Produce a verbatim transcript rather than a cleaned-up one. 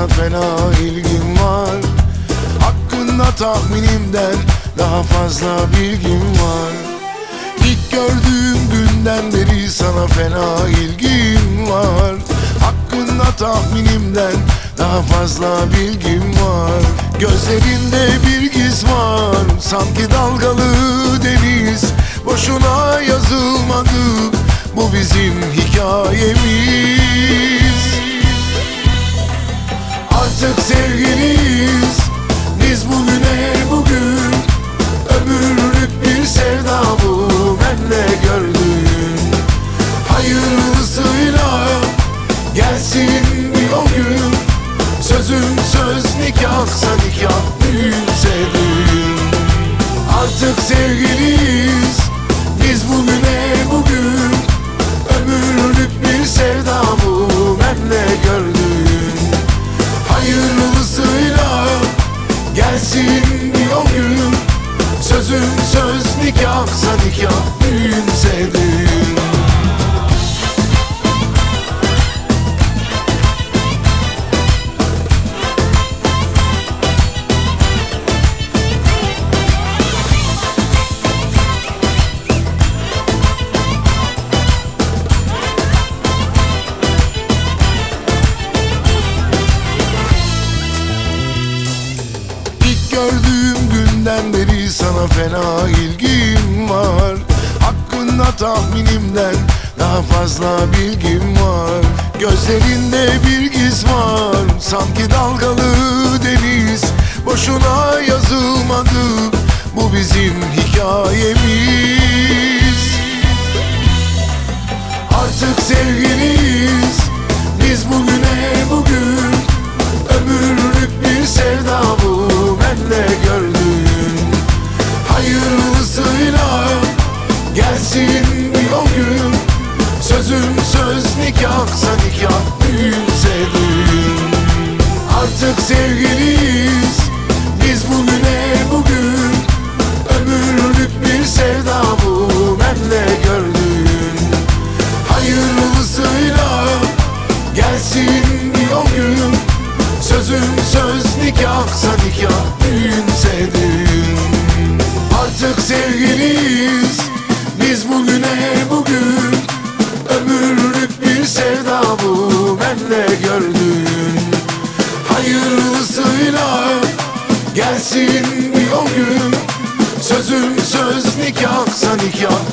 sana fena ilgim var. Hakkında tahminimden daha fazla bilgim var. İlk gördüğüm günden beri sana fena ilgim var. Hakkında tahminimden daha fazla bilgim var. Gözlerinde bir giz var, sanki dalgalı deniz. Boşuna yazılmadı bu bizim hikayemiz. Artık sevgiliyiz biz bugüne bugün. Ömürlük bir sevda bu benle gördüğün. Hayırlısıyla gelsin bir o gün. Sözüm söz, nikahsa nikah, düğünse düğün. Artık sevgiliyiz biz bugüne bugün. Ömürlük bir sevda bu benle gördüğün. Hayırlısıyla gelsin bir o gün. Sözüm söz, nikahsa nikah, düğünse düğün. Gördüğüm günden beri sana fena ilgim var. Hakkında tahminimden daha fazla bilgim var. Gözlerinde bir giz var, sanki dalgalı deniz. Boşuna yazılmadı bu bizim hikayemiz. Artık sevgiliyiz biz bugüne bugün. Ömürlük bir sevda bu benle gördüğün. Hayırlısıyla gelsin bir o gün. Sözüm söz, nikahsa nikah, düğünse düğün. Artık sevgiliyiz biz bugüne bugün. Ömürlük bir sevda bu benle gördüğün. Hayırlısıyla gelsin bir o gün. Sözüm söz, nikahsa nikah, düğünse düğün. Artık sevgiliyiz biz bugüne bugün. Ömürlük bir sevda bu benle gördüğün. Hayırlısıyla gelsin bir o gün. Sözüm söz, nikahsa nikah,